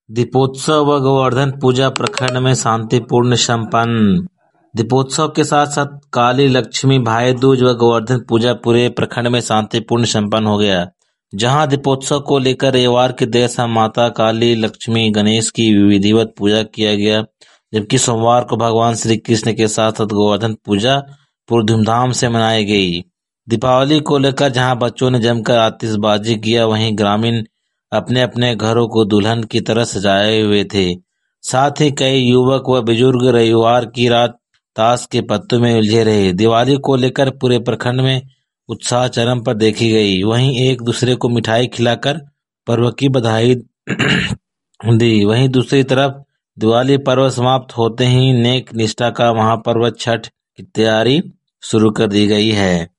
दीपोत्सव व गोवर्धन पूजा प्रखंड में शांतिपूर्ण संपन्न। दीपोत्सव के साथ साथ काली लक्ष्मी भाई दूज व गोवर्धन पूजा पूरे प्रखंड में शांतिपूर्ण संपन्न हो गया। जहां दीपोत्सव को लेकर रविवार की देर शाम माता काली लक्ष्मी गणेश की विधिवत पूजा किया गया, जबकि सोमवार को भगवान श्री कृष्ण के साथ साथ गोवर्धन पूजा पूरी धूमधाम से मनाई गई। दीपावली को लेकर जहां बच्चों ने जमकर आतिशबाजी किया, वहीं ग्रामीण अपने अपने घरों को दुल्हन की तरह सजाए हुए थे। साथ ही कई युवक व बुजुर्ग रविवार की रात ताश के पत्तों में उलझे रहे। दिवाली को लेकर पूरे प्रखंड में उत्साह चरम पर देखी गई। वहीं एक दूसरे को मिठाई खिलाकर पर्व की बधाई दी। वहीं दूसरी तरफ दिवाली पर्व समाप्त होते ही नेक निष्ठा का महापर्व छठ की तैयारी शुरू कर दी गई है।